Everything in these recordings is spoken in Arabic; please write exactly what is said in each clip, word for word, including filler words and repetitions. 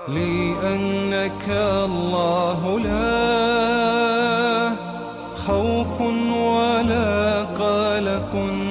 لأنك الله لا خوف ولا قلق.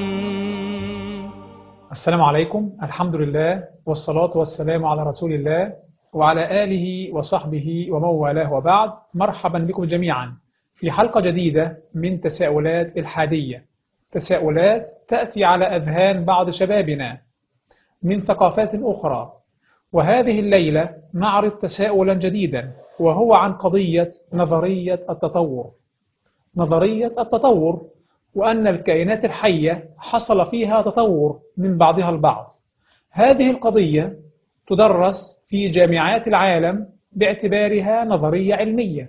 السلام عليكم، الحمد لله والصلاة والسلام على رسول الله وعلى آله وصحبه ومن والاه، وبعد. مرحبا بكم جميعا في حلقة جديدة من تساؤلات الحادية، تساؤلات تأتي على أذهان بعض شبابنا من ثقافات أخرى. وهذه الليلة نعرض تساؤلا جديدا، وهو عن قضية نظرية التطور. نظرية التطور وأن الكائنات الحية حصل فيها تطور من بعضها البعض. هذه القضية تدرس في جامعات العالم باعتبارها نظرية علمية،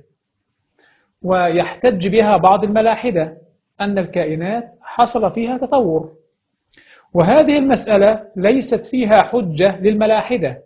ويحتج بها بعض الملاحدة أن الكائنات حصل فيها تطور. وهذه المسألة ليست فيها حجة للملاحدة،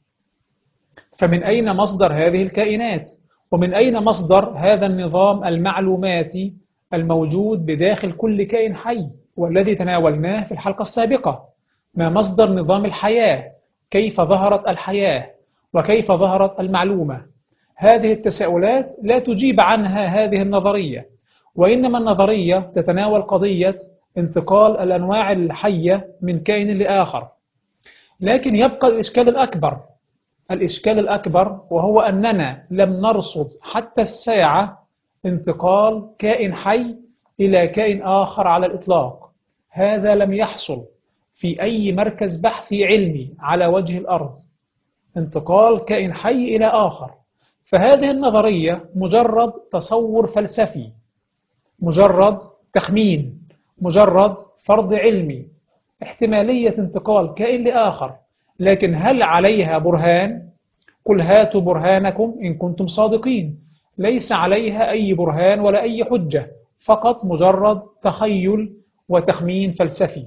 فمن أين مصدر هذه الكائنات؟ ومن أين مصدر هذا النظام المعلوماتي الموجود بداخل كل كائن حي، والذي تناولناه في الحلقة السابقة؟ ما مصدر نظام الحياة؟ كيف ظهرت الحياة؟ وكيف ظهرت المعلومة؟ هذه التساؤلات لا تجيب عنها هذه النظرية، وإنما النظرية تتناول قضية انتقال الأنواع الحية من كائن لآخر. لكن يبقى الإشكال الأكبر الإشكال الأكبر وهو أننا لم نرصد حتى الساعة انتقال كائن حي إلى كائن آخر على الإطلاق. هذا لم يحصل في أي مركز بحثي علمي على وجه الأرض، انتقال كائن حي إلى آخر. فهذه النظرية مجرد تصور فلسفي، مجرد تخمين، مجرد فرض علمي، احتمالية انتقال كائن لآخر. لكن هل عليها برهان؟ قل هاتوا برهانكم إن كنتم صادقين. ليس عليها أي برهان ولا أي حجة، فقط مجرد تخيل وتخمين فلسفي.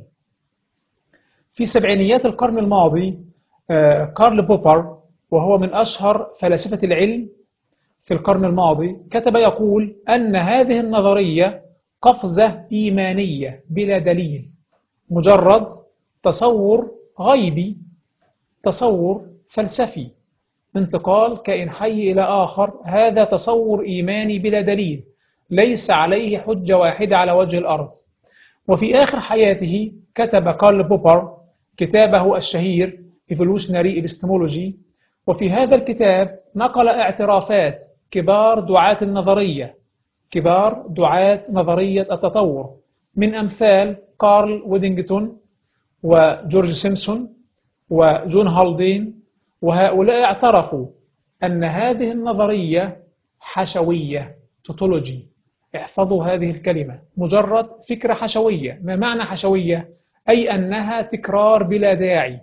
في سبعينيات القرن الماضي كارل بوبر، وهو من أشهر فلاسفة العلم في القرن الماضي، كتب يقول أن هذه النظرية قفزة إيمانية بلا دليل، مجرد تصور غيبي، تصور فلسفي. انتقال كائن حي إلى آخر هذا تصور إيماني بلا دليل، ليس عليه حجة واحدة على وجه الأرض. وفي آخر حياته كتب كارل بوبر كتابه الشهير Evolutionary Epistemology، وفي هذا الكتاب نقل اعترافات كبار دعاة النظرية، كبار دعاة نظرية التطور، من أمثال كارل ويدينغتون وجورج سيمسون وجون هالدين. وهؤلاء اعترفوا أن هذه النظرية حشوية، توتولوجي. احفظوا هذه الكلمة، مجرد فكرة حشوية. ما معنى حشوية؟ أي أنها تكرار بلا داعي.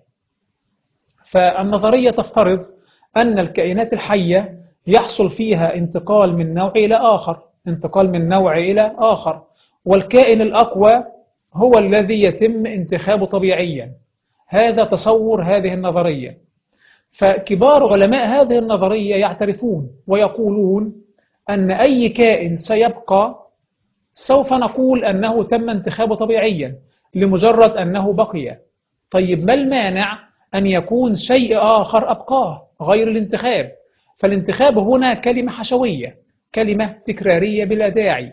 فالنظرية تفترض أن الكائنات الحية يحصل فيها انتقال من نوع إلى آخر، انتقال من نوع إلى آخر، والكائن الأقوى هو الذي يتم انتخابه طبيعيا. هذا تصور هذه النظرية. فكبار علماء هذه النظرية يعترفون ويقولون أن أي كائن سيبقى سوف نقول أنه تم انتخابه طبيعيا لمجرد أنه بقي. طيب ما المانع أن يكون شيء آخر أبقاه غير الانتخاب؟ فالانتخاب هنا كلمة حشوية، كلمة تكرارية بلا داعي.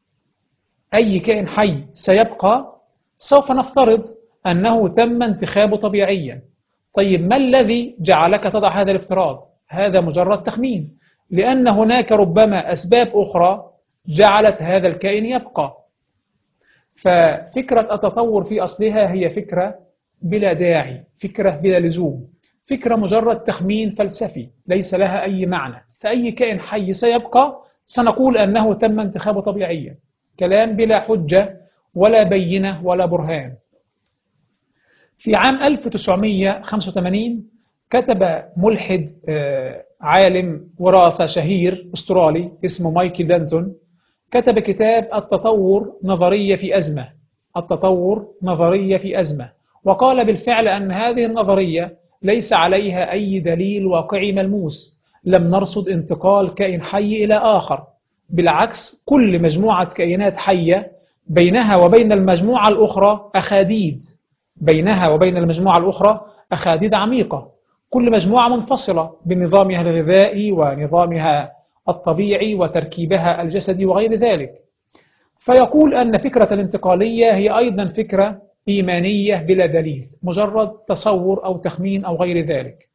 أي كائن حي سيبقى سوف نفترض أنه تم انتخابه طبيعيا. طيب ما الذي جعلك تضع هذا الافتراض؟ هذا مجرد تخمين، لأن هناك ربما أسباب أخرى جعلت هذا الكائن يبقى. ففكرة التطور في أصلها هي فكرة بلا داعي، فكرة بلا لزوم، فكرة مجرد تخمين فلسفي ليس لها أي معنى. فأي كائن حي سيبقى سنقول أنه تم انتخابه طبيعيا. كلام بلا حجة ولا بينة ولا برهان. في عام ألف وتسعمئة وخمسة وثمانين كتب ملحد عالم وراثة شهير أسترالي اسمه مايكل دانتون، كتب كتاب التطور نظرية في أزمة. التطور نظرية في أزمة. وقال بالفعل أن هذه النظرية ليس عليها أي دليل واقعي ملموس. لم نرصد انتقال كائن حي إلى آخر، بالعكس كل مجموعة كائنات حية بينها وبين المجموعة الأخرى أخاديد، بينها وبين المجموعة الأخرى أخاديد عميقة. كل مجموعة منفصلة بنظامها الغذائي ونظامها الطبيعي وتركيبها الجسدي وغير ذلك. فيقول أن فكرة الانتقالية هي أيضا فكرة إيمانية بلا دليل، مجرد تصور أو تخمين أو غير ذلك.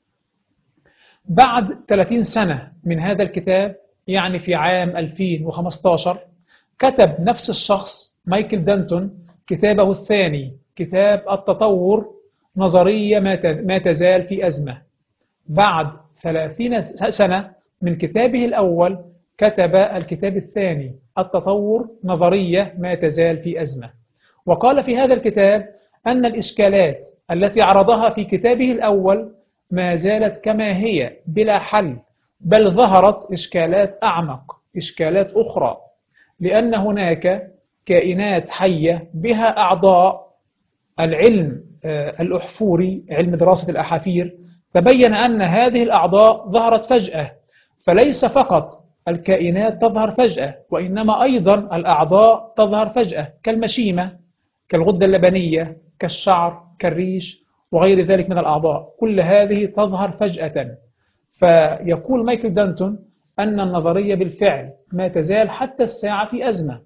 بعد ثلاثين سنة من هذا الكتاب، يعني في عام ألفين وخمسة عشر، كتب نفس الشخص مايكل دانتون كتابه الثاني، كتاب التطور، نظرية ما تزال في أزمة. بعد ثلاثين سنة من كتابه الأول كتب الكتاب الثاني، التطور، نظرية ما تزال في أزمة. وقال في هذا الكتاب أن الإشكالات التي عرضها في كتابه الأول ما زالت كما هي بلا حل، بل ظهرت إشكالات أعمق، إشكالات أخرى، لأن هناك كائنات حية بها أعضاء. العلم الأحفوري، علم دراسة الأحافير، تبين أن هذه الأعضاء ظهرت فجأة، فليس فقط الكائنات تظهر فجأة، وإنما أيضا الأعضاء تظهر فجأة، كالمشيمة، كالغدة اللبنية، كالشعر، كالريش وغير ذلك من الأعضاء، كل هذه تظهر فجأة. فيقول مايكل دانتون أن النظرية بالفعل ما تزال حتى الساعة في أزمة.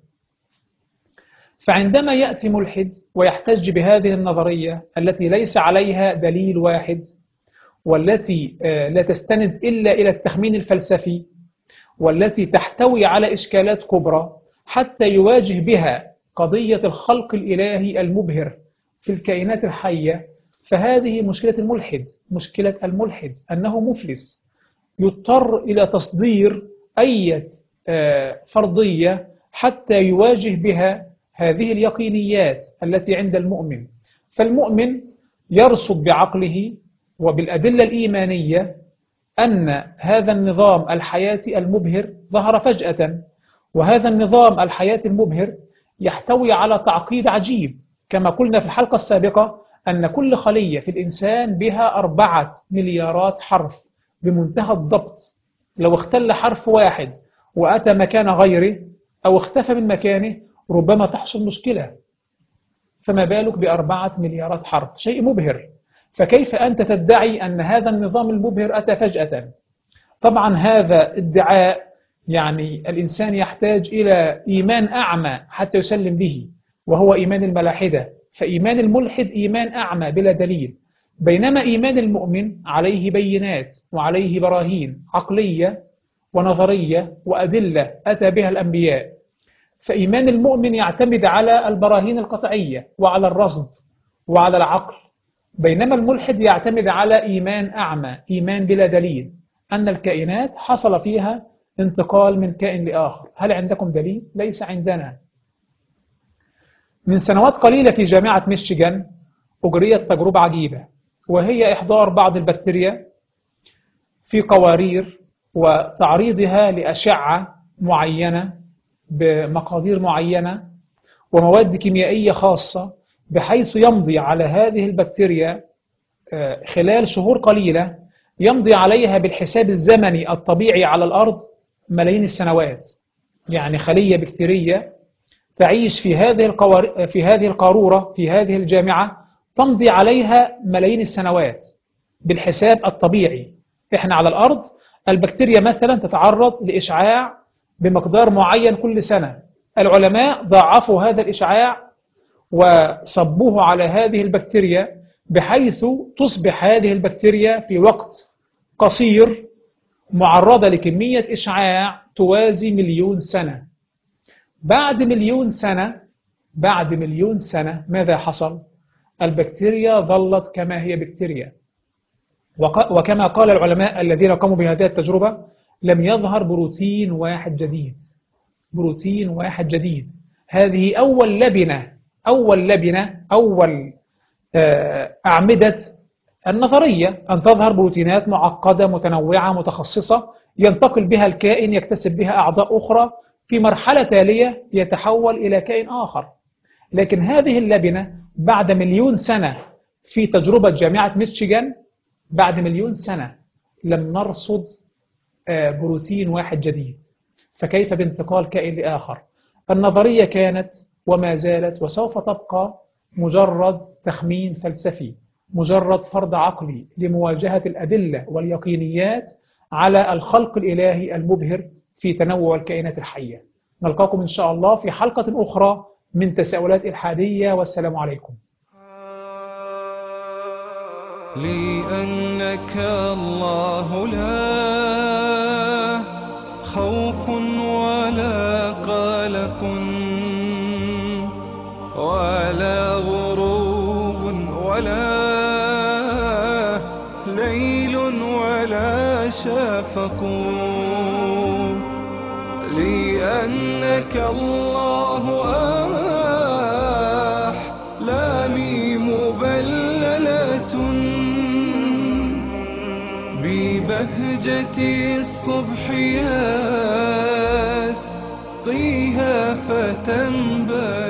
فعندما يأتي ملحد ويحتج بهذه النظرية التي ليس عليها دليل واحد، والتي لا تستند إلا إلى التخمين الفلسفي، والتي تحتوي على إشكالات كبرى، حتى يواجه بها قضية الخلق الإلهي المبهر في الكائنات الحية، فهذه مشكلة الملحد. مشكلة الملحد أنه مفلس، يضطر إلى تصدير أي فرضية حتى يواجه بها هذه اليقينيات التي عند المؤمن. فالمؤمن يرصد بعقله وبالأدلة الإيمانية أن هذا النظام الحياتي المبهر ظهر فجأة، وهذا النظام الحياتي المبهر يحتوي على تعقيد عجيب. كما قلنا في الحلقة السابقة أن كل خلية في الإنسان بها أربعة مليارات حرف بمنتهى الضبط. لو اختل حرف واحد وأتى مكان غيره أو اختفى من مكانه ربما تحصل مشكلة، فما بالك بأربعة مليارات حرف، شيء مبهر. فكيف أنت تدعي أن هذا النظام المبهر أتى فجأة؟ طبعا هذا ادعاء يعني الإنسان يحتاج إلى إيمان أعمى حتى يسلم به، وهو إيمان الملاحدة. فإيمان الملحد إيمان أعمى بلا دليل، بينما إيمان المؤمن عليه بينات وعليه براهين عقلية ونظرية وأدلة أتى بها الأنبياء. فإيمان المؤمن يعتمد على البراهين القطعية وعلى الرصد وعلى العقل، بينما الملحد يعتمد على إيمان أعمى، إيمان بلا دليل، أن الكائنات حصل فيها انتقال من كائن لآخر. هل عندكم دليل؟ ليس عندنا. من سنوات قليلة في جامعة ميشيغان أجريت تجربة عجيبة، وهي إحضار بعض البكتيريا في قوارير وتعريضها لأشعة معينة بمقادير معينة ومواد كيميائية خاصة، بحيث يمضي على هذه البكتيريا خلال شهور قليلة، يمضي عليها بالحساب الزمني الطبيعي على الأرض ملايين السنوات. يعني خلية بكتيرية تعيش في هذه القوار... في هذه القارورة في هذه الجامعة تمضي عليها ملايين السنوات بالحساب الطبيعي. إحنا على الأرض البكتيريا مثلا تتعرض لإشعاع بمقدار معين كل سنة، العلماء ضاعفوا هذا الإشعاع وصبوه على هذه البكتيريا، بحيث تصبح هذه البكتيريا في وقت قصير معرضة لكمية إشعاع توازي مليون سنة. بعد مليون سنة بعد مليون سنة ماذا حصل؟ البكتيريا ظلت كما هي بكتيريا، وكما قال العلماء الذين قاموا بهذه التجربة لم يظهر بروتين واحد جديد. بروتين واحد جديد. هذه أول لبنة أول لبنة أول أعمدة النظرية، أن تظهر بروتينات معقدة متنوعة متخصصة ينتقل بها الكائن، يكتسب بها أعضاء أخرى، في مرحلة تالية يتحول إلى كائن آخر. لكن هذه اللبنة بعد مليون سنة في تجربة جامعة ميشيغان، بعد مليون سنة لم نرصد بروتين واحد جديد، فكيف بانتقال كائن لآخر؟ النظرية كانت وما زالت وسوف تبقى مجرد تخمين فلسفي، مجرد فرض عقلي لمواجهة الأدلة واليقينيات على الخلق الإلهي المبهر في تنوع الكائنات الحية. نلقاكم إن شاء الله في حلقة أخرى من تساؤلات إلحادية، والسلام عليكم. لأنك الله لا خوف ولا قلق ولا غروب ولا ليل ولا شفق، لأنك الله أحلامي مبللة ببهجة الصبح يسقيها فتنبت